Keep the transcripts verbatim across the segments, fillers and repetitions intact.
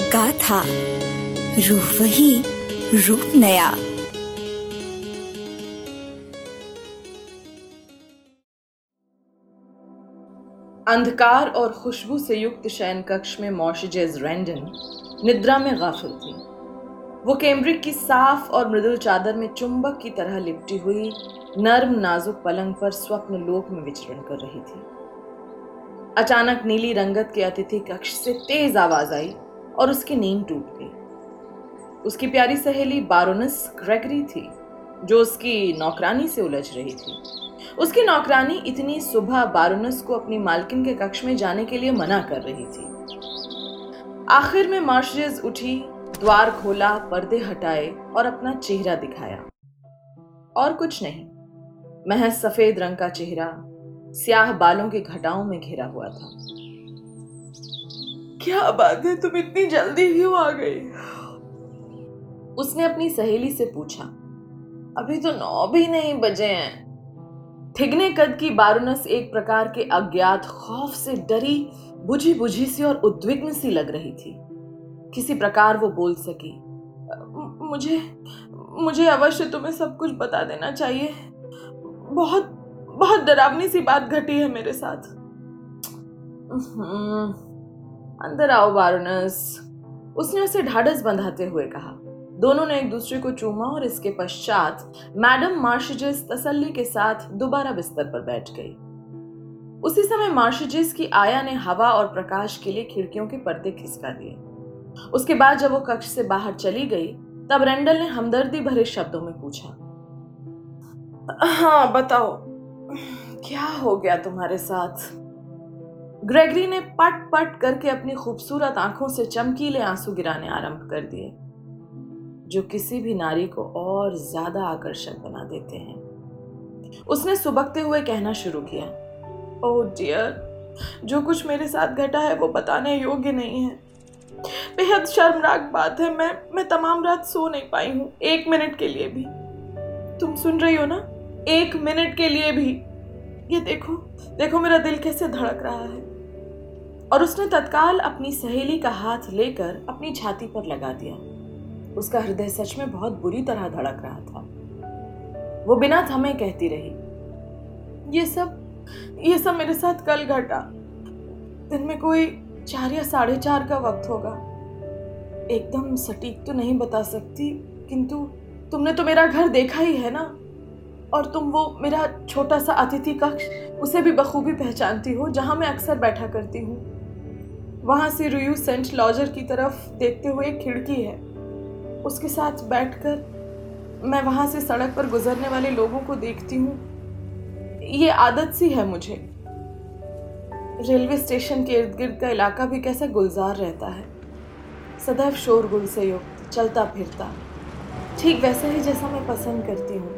गाथा, रूह वही, रूप नया। अंधकार और खुशबू से युक्त शयन कक्ष में मॉर्शेजेस रेंडन निद्रा में गाफिल थी। वो कैम्ब्रिक की साफ और मृदुल चादर में चुंबक की तरह लिपटी हुई नर्म नाजुक पलंग पर स्वप्न लोक में विचरण कर रही थी। अचानक नीली रंगत के अतिथि कक्ष से तेज आवाज आई और उसकी नींद टूट गई। उसकी प्यारी सहेली बारोनेस ग्रेगरी थी, जो उसकी नौकरानी से उलझ रही थी। उसकी नौकरानी इतनी सुबह बारोनेस को अपनी मालकिन के कक्ष में जाने के लिए मना कर रही थी। आखिर में मॉर्शेजेस उठी, द्वार खोला, पर्दे हटाए और अपना चेहरा दिखाया। और कुछ नहीं, महज सफेद रंग का चेहरा स्याह बालों की घटाओं में घिरा हुआ था। क्या बात है, तुम इतनी जल्दी क्यों आ गई? उसने अपनी सहेली से पूछा। अभी तो नौ भी नहीं बजे हैं। ठिगने कद की बारोनेस एक प्रकार के अज्ञात खौफ से डरी, बुझी बुझी सी और उद्विग्न सी लग रही थी। किसी प्रकार वो बोल सकी, मुझे मुझे अवश्य तुम्हें सब कुछ बता देना चाहिए। बहुत बहुत डरावनी सी बात घटी है मेरे साथ। अंदर आओ बारोनेस, उसने उसे ढाढ़स बंधाते हुए कहा। दोनों ने एक दूसरे को चूमा और इसके पश्चात मैडम मॉर्शेजेस तसल्ली के साथ दोबारा बिस्तर पर बैठ गई। उसी समय मॉर्शेजेस की आया ने हवा और प्रकाश के लिए खिड़कियों के पर्दे खिसका दिए। उसके बाद जब वो कक्ष से बाहर चली गई, तब रेंडल ने हमदर्दी भरे शब्दों में पूछा, हाँ बताओ, क्या हो गया तुम्हारे साथ? ग्रेगरी ने पट पट करके अपनी खूबसूरत आंखों से चमकीले आंसू गिराने आरंभ कर दिए, जो किसी भी नारी को और ज्यादा आकर्षक बना देते हैं। उसने सुबकते हुए कहना शुरू किया, ओह डियर, जो कुछ मेरे साथ घटा है वो बताने योग्य नहीं है। बेहद शर्मनाक बात है। मैं मैं तमाम रात सो नहीं पाई हूँ, एक मिनट के लिए भी। तुम सुन रही हो ना? एक मिनट के लिए भी। ये देखो देखो मेरा दिल कैसे धड़क रहा है। और उसने तत्काल अपनी सहेली का हाथ लेकर अपनी छाती पर लगा दिया। उसका हृदय सच में बहुत बुरी तरह धड़क रहा था। वो बिना थमे कहती रही, ये सब ये सब मेरे साथ कल घटा। दिन में कोई चार या साढ़े चार का वक्त होगा। एकदम सटीक तो नहीं बता सकती, किंतु तुमने तो मेरा घर देखा ही है ना, और तुम वो मेरा छोटा सा अतिथि कक्ष, उसे भी बखूबी पहचानती हो, जहां मैं अक्सर बैठा करती हूँ। वहां से रुयू सेंट लॉजर की तरफ देखते हुए एक खिड़की है। उसके साथ बैठकर मैं वहां से सड़क पर गुजरने वाले लोगों को देखती हूँ। ये आदत सी है मुझे। रेलवे स्टेशन के इर्द गिर्द का इलाका भी कैसा गुलजार रहता है, सदैव शोरगुल से युक्त, चलता फिरता, ठीक वैसे ही जैसा मैं पसंद करती हूँ।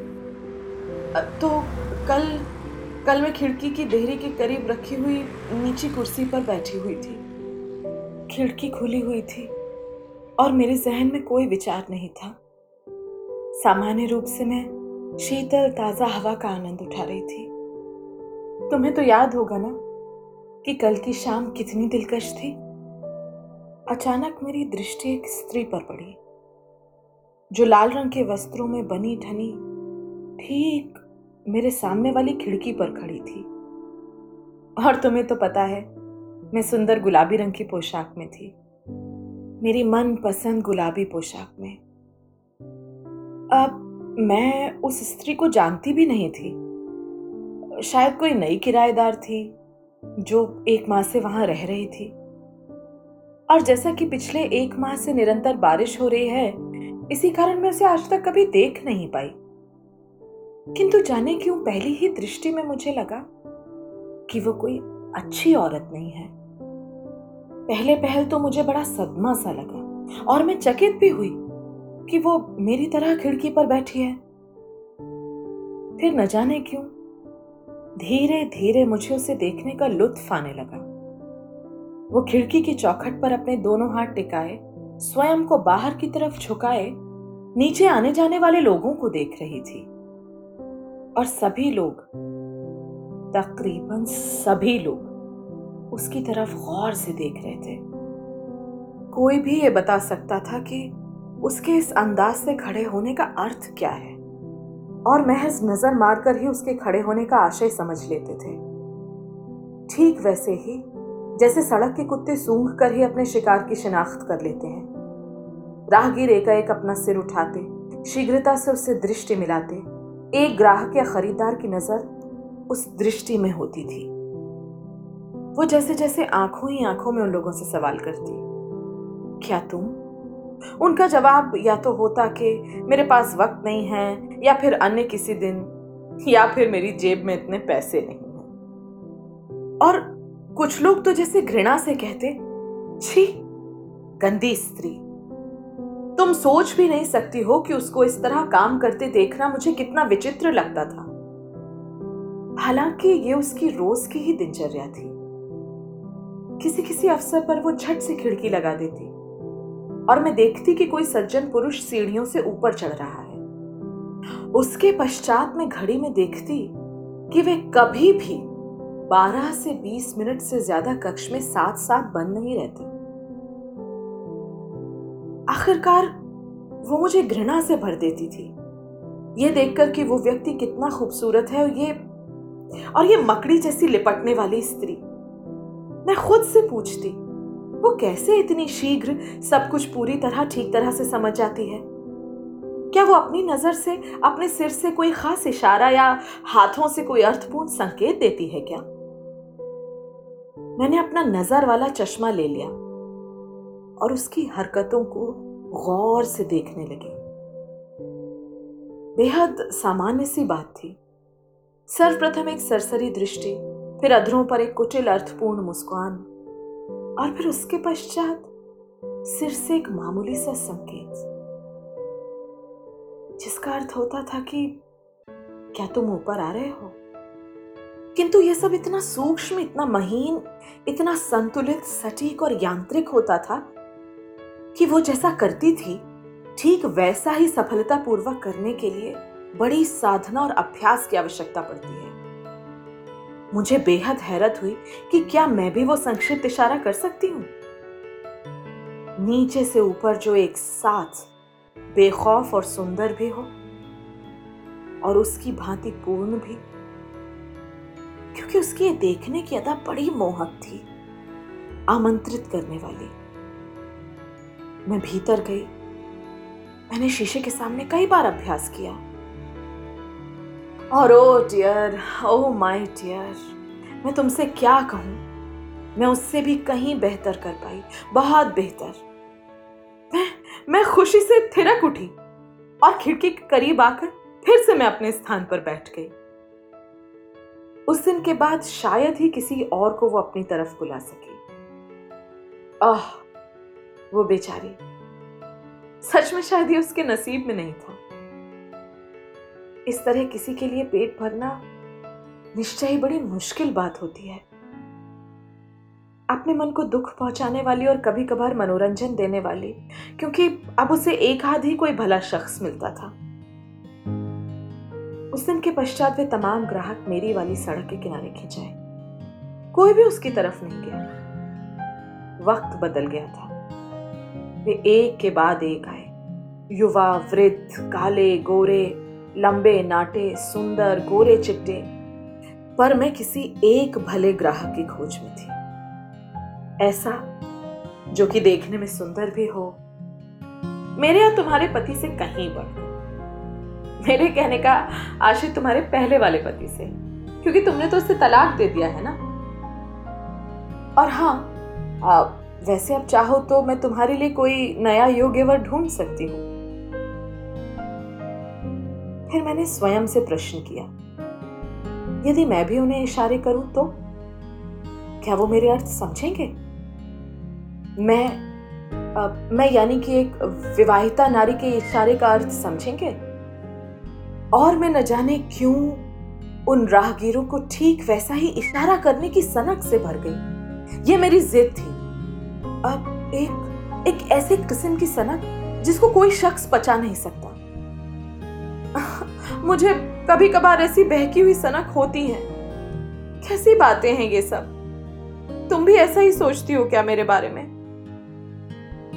तो कल कल मैं खिड़की की देहरी के करीब रखी हुई नीची कुर्सी पर बैठी हुई थी। खिड़की खुली हुई थी और मेरे जहन में कोई विचार नहीं था। सामान्य रूप से मैं शीतल ताजा हवा का आनंद उठा रही थी। तुम्हें तो याद होगा ना कि कल की शाम कितनी दिलकश थी। अचानक मेरी दृष्टि एक स्त्री पर पड़ी, जो लाल रंग के वस्त्रों में बनी ठनी ठीक मेरे सामने वाली खिड़की पर खड़ी थी। और तुम्हें तो पता है, मैं सुंदर गुलाबी रंग की पोशाक में थी, मेरी मन पसंद गुलाबी पोशाक में। अब मैं उस स्त्री को जानती भी नहीं थी। शायद कोई नई किराएदार थी जो एक माह से वहां रह रही थी। और जैसा कि पिछले एक माह से निरंतर बारिश हो रही है, इसी कारण मैं उसे आज तक कभी देख नहीं पाई। किंतु जाने क्यों पहली ही दृष्टि में मुझे लगा कि वो कोई अच्छी औरत नहीं है। पहले पहल तो मुझे बड़ा सदमा सा लगा और मैं चकित भी हुई कि वो मेरी तरह खिड़की पर बैठी है। फिर न जाने क्यों धीरे धीरे मुझे उसे देखने का लुत्फ आने लगा। वो खिड़की की चौखट पर अपने दोनों हाथ टिकाए, स्वयं को बाहर की तरफ झुकाए, नीचे आने जाने वाले लोगों को देख रही थी। और सभी लोग, तकरीबन सभी लोग उसकी तरफ गौर से देख रहे थे। कोई भी ये बता सकता था कि उसके इस अंदाज से खड़े होने का अर्थ क्या है, और महज नजर मारकर ही उसके खड़े होने का आशय समझ लेते थे। ठीक वैसे ही जैसे सड़क के कुत्ते सूंघ कर ही अपने शिकार की शिनाख्त कर लेते हैं। राहगीर एकाएक अपना सिर उठाते, शीघ्रता से उससे दृष्टि मिलाते। एक ग्राहक या खरीदार की नजर उस दृष्टि में होती थी। वो जैसे जैसे आंखों ही आंखों में उन लोगों से सवाल करती, क्या तुम? उनका जवाब या तो होता कि मेरे पास वक्त नहीं है, या फिर अन्य किसी दिन, या फिर मेरी जेब में इतने पैसे नहीं हैं। और कुछ लोग तो जैसे घृणा से कहते, छी, गंदी स्त्री, तुम सोच भी नहीं सकती हो कि उसको इस तरह काम करते देखना मुझे कितना विचित्र लगता था। हालांकि ये उसकी रोज की ही दिनचर्या थी। किसी किसी अवसर पर वो झट से खिड़की लगा देती और मैं देखती कि कोई सज्जन पुरुष सीढ़ियों से ऊपर चढ़ रहा है। उसके पश्चात मैं घड़ी में देखती कि वे कभी भी बारह से बीस मिनट से ज्यादा कक्ष में साथ साथ बंद नहीं रहते। आखिरकार वो मुझे घृणा से भर देती थी, ये देखकर कि वो व्यक्ति कितना खूबसूरत है, और ये और ये मकड़ी जैसी लिपटने वाली स्त्री। मैं खुद से पूछती, वो कैसे इतनी शीघ्र सब कुछ पूरी तरह ठीक तरह से समझ जाती है? क्या वो अपनी नजर से, अपने सिर से कोई खास इशारा या हाथों से कोई अर्थपूर्ण संकेत देती है क्या? मैंने अपना नजर वाला चश्मा ले लिया और उसकी हरकतों को गौर से देखने लगी। बेहद सामान्य सी बात थी। सर्वप्रथम एक सरसरी दृष्टि, फिर अधरों पर एक कुटिल अर्थपूर्ण मुस्कान, और फिर उसके पश्चात सिर से एक मामूली सा संकेत, जिसका अर्थ होता था कि क्या तुम ऊपर आ रहे हो? किंतु यह सब इतना सूक्ष्म, इतना महीन, इतना संतुलित, सटीक और यांत्रिक होता था कि वो जैसा करती थी ठीक वैसा ही सफलतापूर्वक करने के लिए बड़ी साधना और अभ्यास की आवश्यकता पड़ती है। मुझे बेहद हैरत हुई कि क्या मैं भी वो संक्षिप्त इशारा कर सकती हूँ? नीचे से ऊपर जो एक साथ बेखौफ और सुंदर भी हो, और उसकी भांति पूर्ण भी, क्योंकि उसकी ये देखने की अदा बड़ी मोहक थी, आमंत्रित करने वाली। मैं भीतर गई। मैंने शीशे के सामने कई बार अभ्यास किया, और oh dear, oh my dear, मैं तुमसे क्या कहूं, मैं उससे भी कहीं बेहतर कर पाई, बहुत बेहतर। मैं मैं खुशी से थिरक उठी और खिड़की के करीब आकर फिर से मैं अपने स्थान पर बैठ गई। उस दिन के बाद शायद ही किसी और को वो अपनी तरफ बुला सकी। आह, वो बेचारी, सच में शायद ये उसके नसीब में नहीं था। इस तरह किसी के लिए पेट भरना निश्चय ही बड़ी मुश्किल बात होती है। अपने मन को दुख पहुंचाने वाली और कभी कभार मनोरंजन देने वाली, क्योंकि अब उसे एक आध ही कोई भला शख्स मिलता था। उस दिन के पश्चात वे तमाम ग्राहक मेरी वाली सड़क के किनारे खिंचाए। कोई भी उसकी तरफ नहीं गया। वक्त बदल गया था। वे एक के बाद एक आए, युवा, वृद्ध, काले, गोरे, लंबे, नाटे, सुंदर, गोरे, चिट्टे, पर मैं किसी एक भले ग्राहक की खोज में थी, ऐसा जो कि देखने में सुंदर भी हो, मेरे या तुम्हारे पति से कहीं बढ़कर। मेरे कहने का आशय तुम्हारे पहले वाले पति से, क्योंकि तुमने तो उससे तलाक दे दिया है ना। और हाँ, आ, वैसे अब चाहो तो मैं तुम्हारे लिए कोई नया योग्य वर ढूंढ सकती हूँ। फिर मैंने स्वयं से प्रश्न किया, यदि मैं भी उन्हें इशारे करूं तो क्या वो मेरे अर्थ समझेंगे? मैं आ, मैं यानी कि एक विवाहिता नारी के इशारे का अर्थ समझेंगे? और मैं न जाने क्यों उन राहगीरों को ठीक वैसा ही इशारा करने की सनक से भर गई। ये मेरी जिद थी। अब एक एक ऐसे किस्म की सनक जिसको कोई शख्स पचा नहीं सकता। मुझे कभी कभार ऐसी बहकी हुई सनक होती है। कैसी बातें हैं ये सब? तुम भी ऐसा ही सोचती हो क्या मेरे बारे में?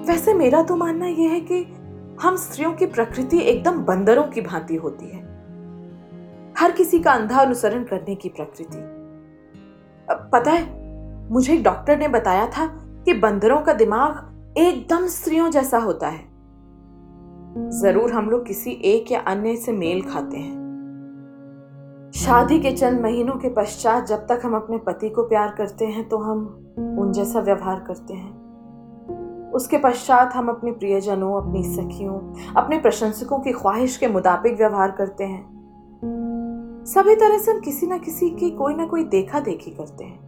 वैसे मेरा तो मानना यह है कि हम स्त्रियों की प्रकृति एकदम बंदरों की भांति होती है, हर किसी का अंधा अनुसरण करने की प्रकृति। पता है, मुझे एक डॉक्टर ने बताया था कि बंदरों का दिमाग एकदम स्त्रियों जैसा होता है। जरूर हम लोग किसी एक या अन्य से मेल खाते हैं। शादी के चंद महीनों के पश्चात जब तक हम अपने पति को प्यार करते हैं तो हम उन जैसा व्यवहार करते हैं। उसके पश्चात हम अपने प्रियजनों, अपनी सखियों, अपने प्रशंसकों की ख्वाहिश के मुताबिक व्यवहार करते हैं। सभी तरह से हम किसी ना किसी की कोई ना कोई देखा देखी करते हैं।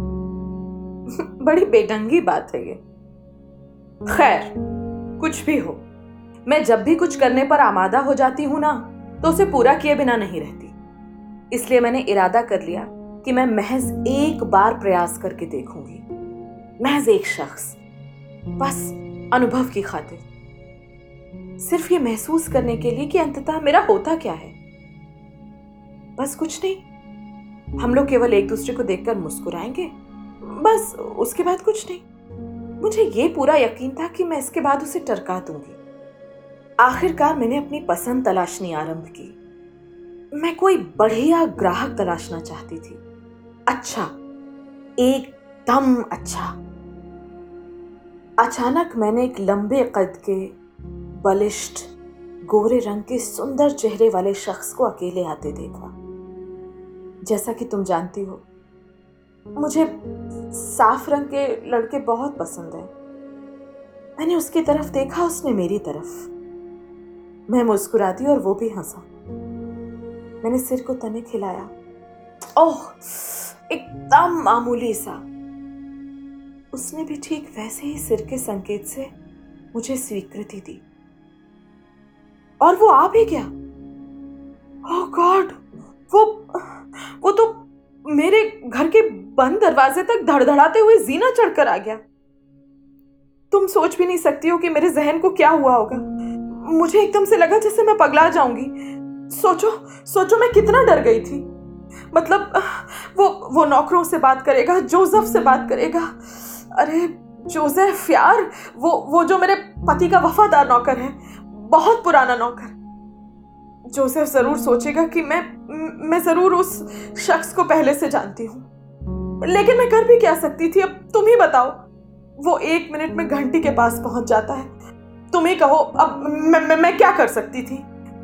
बड़ी बेढंगी बात है ये। खैर, कुछ भी हो, मैं जब भी कुछ करने पर आमादा हो जाती हूं ना, तो उसे पूरा किए बिना नहीं रहती। इसलिए मैंने इरादा कर लिया कि मैं महज एक बार प्रयास करके देखूंगी, महज एक शख्स, बस अनुभव की खातिर, सिर्फ ये महसूस करने के लिए कि अंततः मेरा होता क्या है। बस कुछ नहीं, हम लोग केवल एक दूसरे को देखकर मुस्कुराएंगे, बस उसके बाद कुछ नहीं। मुझे ये पूरा यकीन था कि मैं इसके बाद उसे टरका दूंगी। आखिरकार मैंने अपनी पसंद तलाशनी आरंभ की। मैं कोई बढ़िया ग्राहक तलाशना चाहती थी, अच्छा, एकदम अच्छा। अचानक मैंने एक लंबे कद के, बलिष्ठ, गोरे रंग के सुंदर चेहरे वाले शख्स को अकेले आते देखा। जैसा कि तुम जानती हो, मुझे साफ रंग के लड़के बहुत पसंद हैं। मैंने उसकी तरफ देखा, उसने मेरी तरफ। मैं मुस्कुरा दी और वो भी हंसा। मैंने सिर को तनिक हिलाया। ओह, एकदम मामूली सा। उसने भी ठीक वैसे ही सिर के संकेत से मुझे स्वीकृति दी, और वो आ भी गया। ओह गॉड, वो वो तो मेरे घर के बंद दरवाजे तक धड़धड़ाते हुए जीना चढ़कर आ गया। तुम सोच भी नहीं सकती हो कि मेरे जहन को क्या हुआ होगा। मुझे एकदम से लगा जैसे मैं पगला जाऊंगी। सोचो सोचो मैं कितना डर गई थी। मतलब वो वो नौकरों से बात करेगा, जोसेफ से बात करेगा। अरे जोसेफ यार, वो वो जो मेरे पति का वफादार नौकर है, बहुत पुराना नौकर। जोसेफ जरूर सोचेगा कि मैं मैं जरूर उस शख्स को पहले से जानती हूँ। लेकिन मैं कर भी क्या सकती थी, अब तुम ही बताओ। वो एक मिनट में घंटी के पास पहुंच जाता है। तुम ही कहो, अब मैं, मैं, मैं क्या कर सकती थी।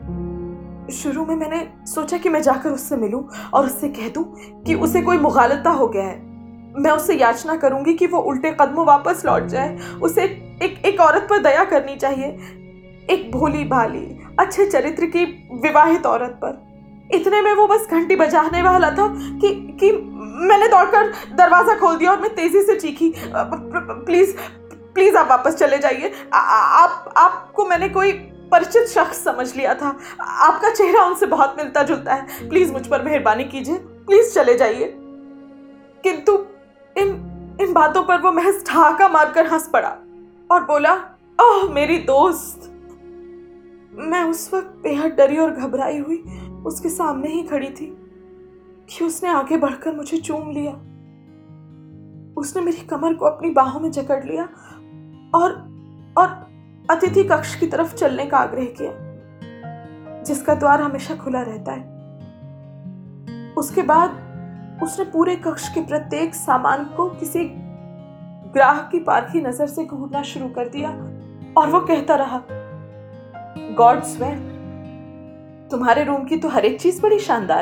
शुरू में मैंने सोचा कि मैं जाकर उससे मिलूं और उससे कह दूं कि उसे कोई मुगालता हो गया है। मैं उससे याचना करूंगी कि वो उल्टे कदमों वापस लौट जाए। उसे एक एक औरत पर दया करनी चाहिए, एक भोली भाली अच्छे चरित्र की विवाहित औरत पर। इतने में वो बस घंटी बजाने वाला था कि कि मैंने दौड़कर दरवाजा खोल दिया और मैं तेजी से चीखी, प्लीज प्लीज आप वापस चले जाइए। आप आपको मैंने कोई परिचित शख्स समझ लिया था। आपका चेहरा उनसे बहुत मिलता जुलता है। प्लीज मुझ पर मेहरबानी कीजिए, प्लीज चले जाइए। किंतु इन इन बातों पर वो महज ठहाका मारकर हंस पड़ा और बोला, ओह मेरी दोस्त। मैं उस वक्त बेहद डरी और घबराई हुई उसके सामने ही खड़ी थी कि उसने आगे बढ़कर मुझे चूम लिया। उसने मेरी कमर को अपनी बाहों में जकड़ लिया और और अतिथि कक्ष की तरफ चलने का आग्रह किया, जिसका द्वार हमेशा खुला रहता है। उसके बाद उसने पूरे कक्ष के प्रत्येक सामान को किसी ग्राहक की पारखी नजर से घूरना शुरू कर दिया और वो कहता रहा, गॉड स्वेयर, तुम्हारे रूम की तो हर एक चीज बड़ी शानदार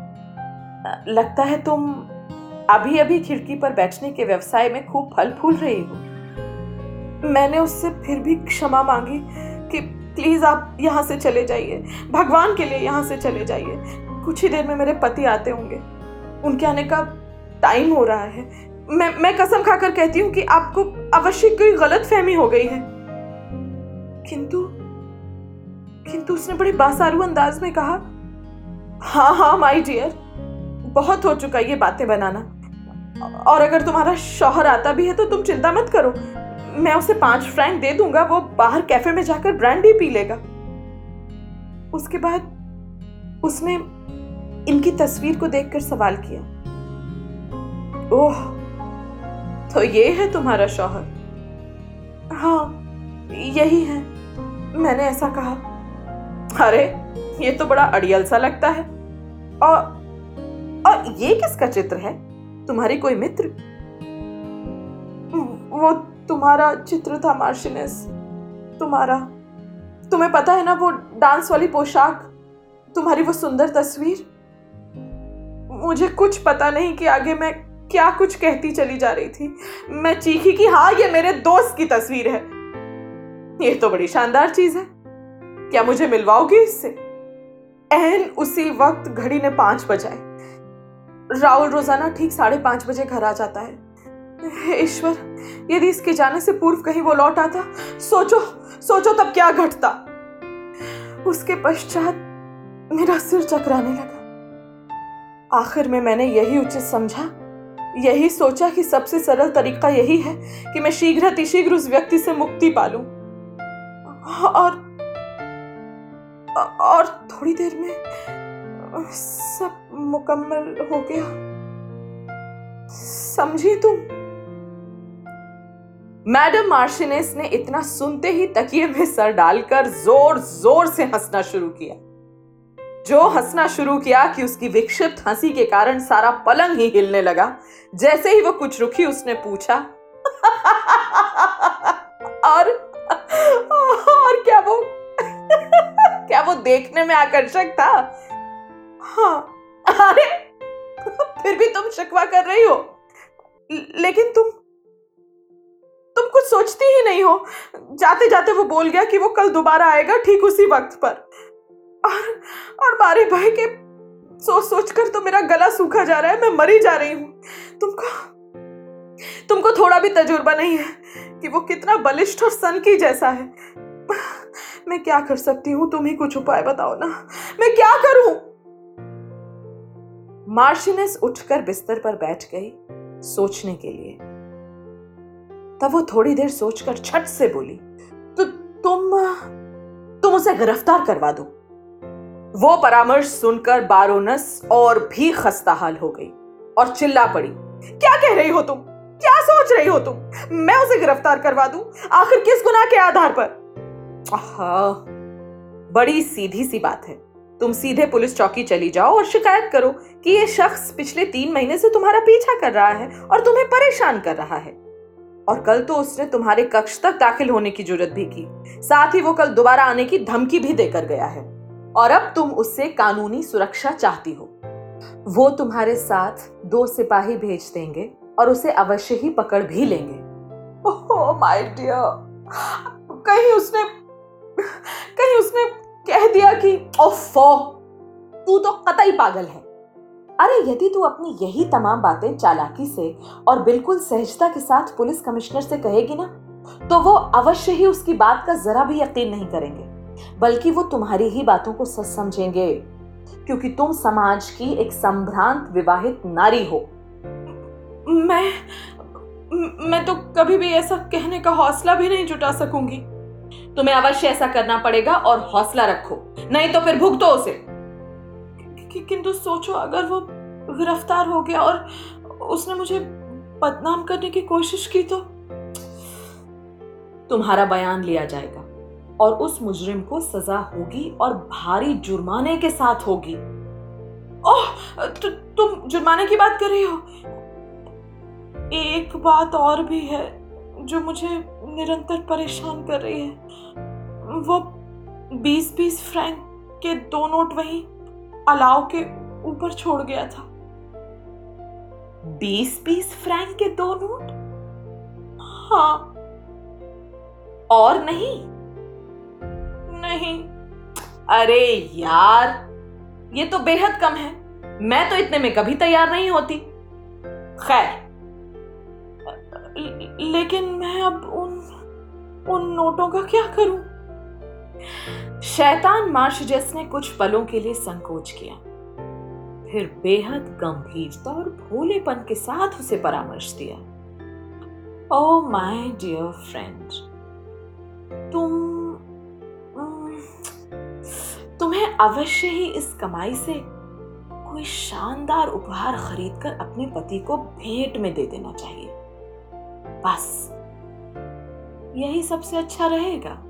है। लगता है तुम अभी अभी खिड़की पर बैठने के व्यवसाय में खूब फल फूल रही हो। मैंने उससे फिर भी क्षमा मांगी कि प्लीज आप यहाँ से चले जाइए, भगवान के लिए यहाँ से चले जाइए। कुछ ही देर में मेरे पति आते होंगे, उनके आने का टाइम हो रहा है। मैं मैं कसम खाकर कहती हूँ कि आपको अवश्य कोई गलत फहमी हो गई है। किंतु किंतु उसने बड़े बासारू अंदाज में कहा, हाँ हाँ माय डियर, बहुत हो चुका ये बातें बनाना। और अगर तुम्हारा शौहर आता भी है तो तुम चिंता मत करो, मैं उसे पांच फ्रैंक दे दूंगा, वो बाहर कैफे में जाकर ब्रांडी पी लेगा। उसके बाद उसने इनकी तस्वीर को देखकर सवाल किया, ओह तो ये है तुम्हारा शौहर? हाँ, यही है, मैंने ऐसा कहा। अरे ये तो बड़ा अड़ियल सा लगता है। और और ये किसका चित्र है? तुम्हारी कोई मित्र? वो तुम्हारा चित्र था मार्शिनेस, तुम्हारा। तुम्हें पता है ना, वो डांस वाली पोशाक, तुम्हारी वो सुंदर तस्वीर। मुझे कुछ पता नहीं कि आगे मैं क्या कुछ कहती चली जा रही थी। मैं चीखी कि हाँ, ये मेरे दोस्त की तस्वीर है। ये तो बड़ी शानदार चीज है, क्या मुझे मिलवाओगी इससे? एहन उसी वक्त घड़ी ने पांच बजाए। राहुल रोजाना ठीक साढ़े पांच बजे घर आ जाता है। ईश्वर, यदि इसके जाने से पूर्व कहीं वो लौट आता, सोचो सोचो तब क्या घटता। उसके पश्चात मेरा सिर चकराने लगा। आखिर में मैंने यही उचित समझा, यही सोचा कि सबसे सरल तरीका यही है कि मैं शीघ्र अतिशीघ्र उस व्यक्ति से मुक्ति पालूं। और और थोड़ी देर में सब मुकम्मल हो गया, समझी तुम? मैडम मार्शिनेस ने इतना सुनते ही तकिए में सर डालकर जोर जोर से हंसना शुरू किया। जो हंसना शुरू किया कि उसकी विक्षिप्त हंसी के कारण सारा पलंग ही हिलने लगा। जैसे ही वो कुछ रुकी, उसने पूछा और और क्या वो क्या वो देखने में आकर्षक था? हाँ। अरे फिर भी तुम शिकवा कर रही हो, लेकिन तुम तुम कुछ सोचती ही नहीं हो। जाते जाते वो बोल गया कि वो कल दोबारा आएगा ठीक उसी वक्त पर। और और मारे भाई के सोच सोच कर तो मेरा गला सूखा जा रहा है, मैं मरी जा रही हूं। तुमको तुमको थोड़ा भी तजुर्बा नहीं है कि वो कितना बलिष्ठ और सनकी जैसा है। मैं क्या कर सकती हूँ? तुम ही कुछ उपाय बताओ ना, मैं क्या करूं? मार्शिनेस उठकर बिस्तर पर बैठ गई सोचने के लिए। तब वो थोड़ी देर सोचकर छट से बोली, तो तुम तुम उसे गिरफ्तार करवा दो। वो परामर्श सुनकर बारोनस और भी खस्ताहाल हो गई और चिल्ला पड़ी, क्या कह रही हो तुम? क्या सोच रही हो तुम? मैं उसे गिरफ्तार करवा दूं? आखिर किस गुनाह के आधार पर? आहा, बड़ी सीधी सी बात है। तुम सीधे पुलिस चौकी चली जाओ और शिकायत करो कि ये शख्स पिछले तीन महीने से तुम्हारा पीछा कर रहा है और तुम्हें परेशान कर रहा है। और कल तो उसने तुम्हारे कक्ष तक दाखिल होने की जुर्रत भी की, साथ ही वो कल दोबारा आने की धमकी भी देकर गया है। और अब तुम उससे कानूनी सुरक्षा चाहती हो। वो तुम्हारे साथ दो सिपाही भेज देंगे और उसे अवश्य ही पकड़ भी लेंगे। ओह माय डियर, कहीं उसने कहीं उसने कह दिया कि ओफो, तू तो कतई पागल है। अरे यदि तू अपनी यही तमाम बातें चालाकी से और बिल्कुल सहजता के साथ पुलिस कमिश्नर से कहेगी ना, तो वो अवश्य ही उसकी बात का जरा भी यकीन नहीं करेंगे, बल्कि वो तुम्हारी ही बातों को सच समझेंगे, क्योंकि तुम समाज की एक संभ्रांत विवाहित नारी हो। मैं मैं तो कभी भी ऐसा कहने का हौसला भी नहीं जुटा सकूंगी। तुम्हें अवश्य ऐसा करना पड़ेगा और हौसला रखो, नहीं तो फिर भुगतो उसे। कि, किंतु सोचो, अगर वो गिरफ्तार हो गया और उसने मुझे बदनाम करने की कोशिश की तो? तुम्हारा बयान लिया जाएगा और उस मुजरिम को सजा होगी और भारी जुर्माने के साथ होगी। ओह, तु, तुम जुर्माने की बात कर रही हो? एक बात और भी है जो मुझे निरंतर परेशान कर रही है। वो बीस बीस फ्रैंक के दो नोट वहीं अलाव के ऊपर छोड़ गया था। बीस बीस फ्रैंक के दो नोट? हाँ। और नहीं? नहीं। अरे यार, ये तो बेहद कम है। मैं तो इतने में कभी तैयार नहीं होती। खैर, लेकिन मैं अब उन उन नोटों का क्या करूं? शैतान मार्शिनेस ने कुछ पलों के लिए संकोच किया, फिर बेहद गंभीरता और भोलेपन के साथ उसे परामर्श दिया। ओह माय डियर फ्रेंड, तुम तुम्हें अवश्य ही इस कमाई से कोई शानदार उपहार खरीदकर अपने पति को भेंट में दे देना चाहिए। बस यही सबसे अच्छा रहेगा।